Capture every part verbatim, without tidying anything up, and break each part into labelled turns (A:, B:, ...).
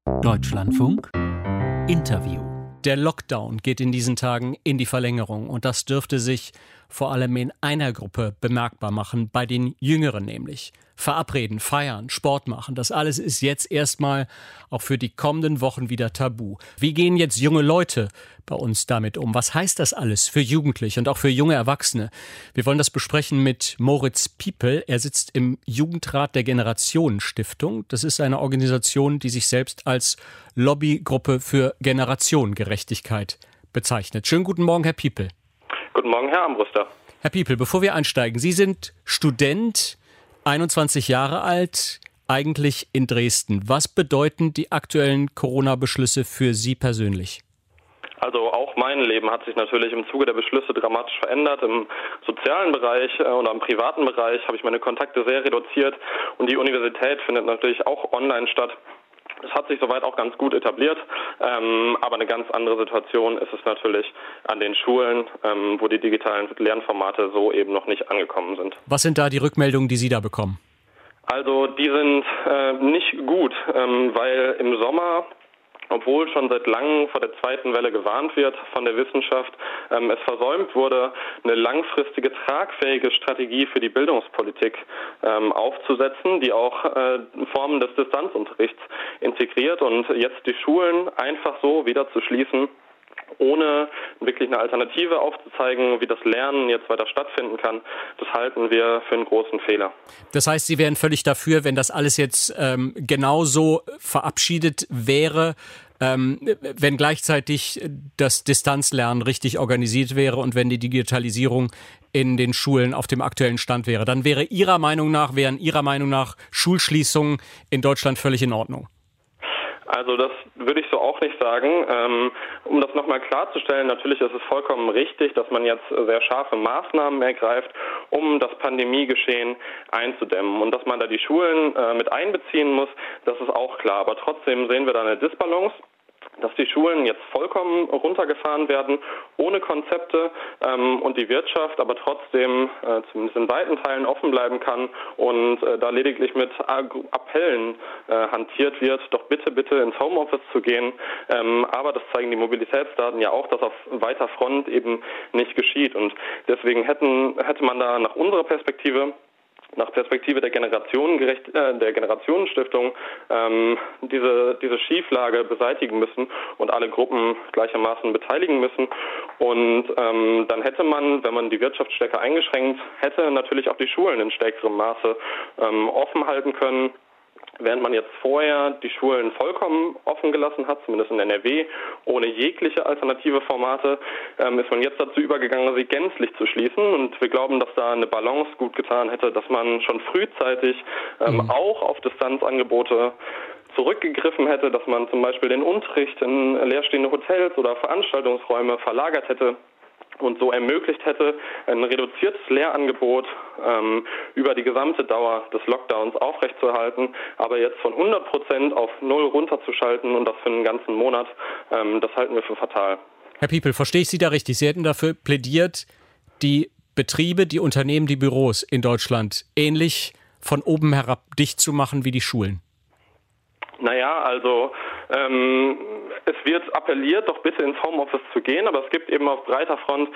A: Deutschlandfunk Interview.
B: Der Lockdown geht in diesen Tagen in die Verlängerung und das dürfte sich vor allem in einer Gruppe bemerkbar machen, bei den Jüngeren nämlich. Verabreden, feiern, Sport machen, das alles ist jetzt erstmal auch für die kommenden Wochen wieder tabu. Wie gehen jetzt junge Leute bei uns damit um? Was heißt das alles für Jugendliche und auch für junge Erwachsene? Wir wollen das besprechen mit Moritz Piepel. Er sitzt im Jugendrat der Generationenstiftung. Das ist eine Organisation, die sich selbst als Lobbygruppe für Generationengerechtigkeit bezeichnet. Schönen guten Morgen, Herr Piepel.
C: Guten Morgen, Herr Armbruster.
B: Herr Piepel, bevor wir einsteigen, Sie sind Student, einundzwanzig Jahre alt, eigentlich in Dresden. Was bedeuten die aktuellen Corona-Beschlüsse für Sie persönlich?
C: Also auch mein Leben hat sich natürlich im Zuge der Beschlüsse dramatisch verändert. Im sozialen Bereich oder im privaten Bereich habe ich meine Kontakte sehr reduziert und die Universität findet natürlich auch online statt. Es hat sich soweit auch ganz gut etabliert, ähm, aber eine ganz andere Situation ist es natürlich an den Schulen, ähm, wo die digitalen Lernformate so eben noch nicht angekommen sind.
B: Was sind da die Rückmeldungen, die Sie da bekommen?
C: Also die sind äh, nicht gut, ähm, weil im Sommer, obwohl schon seit langem vor der zweiten Welle gewarnt wird von der Wissenschaft, ähm, es versäumt wurde, eine langfristige, tragfähige Strategie für die Bildungspolitik ähm, aufzusetzen, die auch äh, Formen des Distanzunterrichts integriert und jetzt die Schulen einfach so wieder zu schließen, ohne wirklich eine Alternative aufzuzeigen, wie das Lernen jetzt weiter stattfinden kann, das halten wir für einen großen Fehler.
B: Das heißt, Sie wären völlig dafür, wenn das alles jetzt ähm, genauso verabschiedet wäre, ähm, wenn gleichzeitig das Distanzlernen richtig organisiert wäre und wenn die Digitalisierung in den Schulen auf dem aktuellen Stand wäre. Dann wäre Ihrer Meinung nach, wären Ihrer Meinung nach Schulschließungen in Deutschland völlig in Ordnung?
C: Also das würde ich so auch nicht sagen. Ähm, um das nochmal klarzustellen, natürlich ist es vollkommen richtig, dass man jetzt sehr scharfe Maßnahmen ergreift, um das Pandemiegeschehen einzudämmen. Und dass man da die Schulen äh, mit einbeziehen muss, das ist auch klar. Aber trotzdem sehen wir da eine Disbalance, dass die Schulen jetzt vollkommen runtergefahren werden, ohne Konzepte ähm, und die Wirtschaft aber trotzdem äh, zumindest in weiten Teilen offen bleiben kann und äh, da lediglich mit Appellen äh, hantiert wird, doch bitte, bitte ins Homeoffice zu gehen. Ähm, aber das zeigen die Mobilitätsdaten ja auch, dass auf weiter Front eben nicht geschieht. Und deswegen hätten, hätte man da nach unserer Perspektive nach Perspektive der Generationengerecht, äh, der Generationenstiftung ähm, diese, diese Schieflage beseitigen müssen und alle Gruppen gleichermaßen beteiligen müssen. Und ähm, dann hätte man, wenn man die Wirtschaft stärker eingeschränkt hätte, natürlich auch die Schulen in stärkerem Maße ähm, offen halten können. Während man jetzt vorher die Schulen vollkommen offen gelassen hat, zumindest in N R W, ohne jegliche alternative Formate, ähm, ist man jetzt dazu übergegangen, sie gänzlich zu schließen. Und wir glauben, dass da eine Balance gut getan hätte, dass man schon frühzeitig ähm, mhm. auch auf Distanzangebote zurückgegriffen hätte, dass man zum Beispiel den Unterricht in leerstehende Hotels oder Veranstaltungsräume verlagert hätte und so ermöglicht hätte, ein reduziertes Lehrangebot ähm, über die gesamte Dauer des Lockdowns aufrechtzuerhalten, aber jetzt von hundert Prozent auf null runterzuschalten und das für einen ganzen Monat, ähm, das halten wir für fatal.
B: Herr Piepel, verstehe ich Sie da richtig? Sie hätten dafür plädiert, die Betriebe, die Unternehmen, die Büros in Deutschland ähnlich von oben herab dicht zu machen wie die Schulen?
C: Naja, also ähm, es wird appelliert, doch bitte ins Homeoffice zu gehen, aber es gibt eben auf breiter Front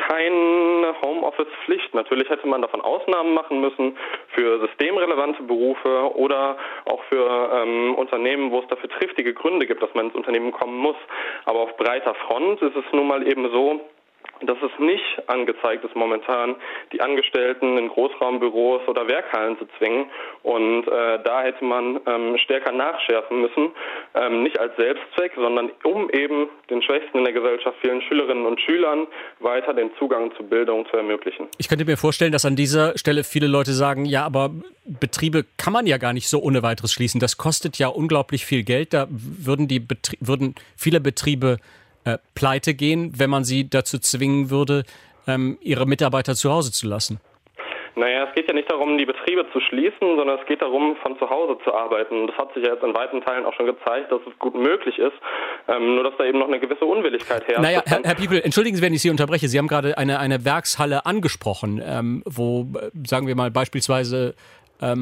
C: keine Homeoffice-Pflicht. Natürlich hätte man davon Ausnahmen machen müssen für systemrelevante Berufe oder auch für ähm, Unternehmen, wo es dafür triftige Gründe gibt, dass man ins Unternehmen kommen muss. Aber auf breiter Front ist es nun mal eben so, dass es nicht angezeigt ist, momentan die Angestellten in Großraumbüros oder Werkhallen zu zwingen. Und äh, da hätte man ähm, stärker nachschärfen müssen, ähm, nicht als Selbstzweck, sondern um eben den Schwächsten in der Gesellschaft, vielen Schülerinnen und Schülern, weiter den Zugang zu Bildung zu ermöglichen.
B: Ich könnte mir vorstellen, dass an dieser Stelle viele Leute sagen, ja, aber Betriebe kann man ja gar nicht so ohne weiteres schließen. Das kostet ja unglaublich viel Geld. Da würden, die Betrie- würden viele Betriebe Äh, pleite gehen, wenn man sie dazu zwingen würde, ähm, ihre Mitarbeiter zu Hause zu lassen?
C: Naja, es geht ja nicht darum, die Betriebe zu schließen, sondern es geht darum, von zu Hause zu arbeiten. Das hat sich ja jetzt in weiten Teilen auch schon gezeigt, dass es gut möglich ist, ähm, nur dass da eben noch eine gewisse Unwilligkeit herrscht.
B: Naja, Herr, Herr Piepel, entschuldigen Sie, wenn ich Sie unterbreche. Sie haben gerade eine, eine Werkshalle angesprochen, ähm, wo, sagen wir mal, beispielsweise ähm,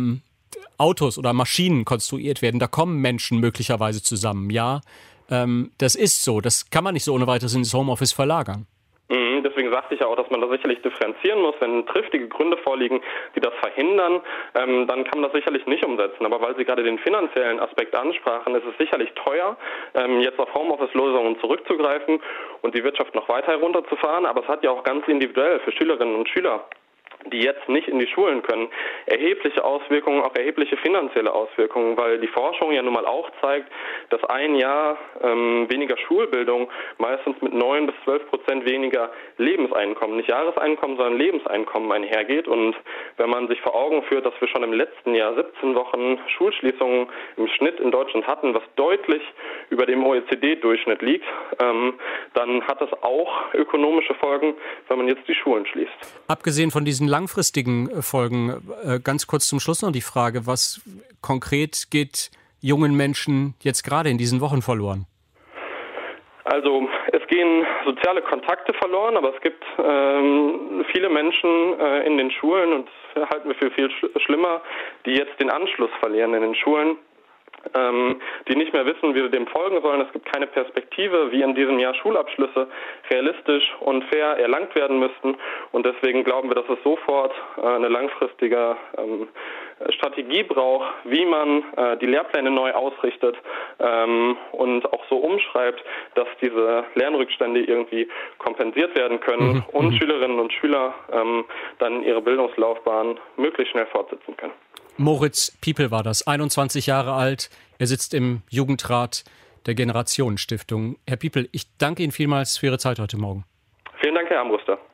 B: Autos oder Maschinen konstruiert werden. Da kommen Menschen möglicherweise zusammen. Ja, ähm, das ist so. Das kann man nicht so ohne weiteres ins Homeoffice verlagern.
C: Deswegen sagte ich ja auch, dass man da sicherlich differenzieren muss. Wenn triftige Gründe vorliegen, die das verhindern, ähm, dann kann man das sicherlich nicht umsetzen. Aber weil Sie gerade den finanziellen Aspekt ansprachen, ist es sicherlich teuer, ähm, jetzt auf Homeoffice-Lösungen zurückzugreifen und die Wirtschaft noch weiter herunterzufahren. Aber es hat ja auch ganz individuell für Schülerinnen und Schüler, die jetzt nicht in die Schulen können, erhebliche Auswirkungen, auch erhebliche finanzielle Auswirkungen, weil die Forschung ja nun mal auch zeigt, dass ein Jahr ähm, weniger Schulbildung meistens mit neun bis zwölf Prozent weniger Lebenseinkommen, nicht Jahreseinkommen, sondern Lebenseinkommen einhergeht. Und wenn man sich vor Augen führt, dass wir schon im letzten Jahr siebzehn Wochen Schulschließungen im Schnitt in Deutschland hatten, was deutlich über dem O E C D-Durchschnitt liegt, ähm, dann hat das auch ökonomische Folgen, wenn man jetzt die Schulen schließt.
B: Abgesehen von diesen langfristigen Folgen, ganz kurz zum Schluss noch die Frage, was konkret geht jungen Menschen jetzt gerade in diesen Wochen verloren?
C: Also es gehen soziale Kontakte verloren, aber es gibt ähm, viele Menschen äh, in den Schulen, und das halten wir für viel sch- schlimmer, die jetzt den Anschluss verlieren in den Schulen, ähm, die nicht mehr wissen, wie sie dem folgen sollen. Es gibt keine Perspektive, wie in diesem Jahr Schulabschlüsse realistisch und fair erlangt werden müssten. Und deswegen glauben wir, dass es sofort äh, eine langfristige ähm, Strategie braucht, wie man äh, die Lehrpläne neu ausrichtet ähm, und auch so umschreibt, dass diese Lernrückstände irgendwie kompensiert werden können mhm. und Schülerinnen und Schüler ähm, dann ihre Bildungslaufbahn möglichst schnell fortsetzen können.
B: Moritz Piepel war das, einundzwanzig Jahre alt. Er sitzt im Jugendrat der Generationenstiftung. Herr Piepel, ich danke Ihnen vielmals für Ihre Zeit heute Morgen.
C: Vielen Dank, Herr Armbruster.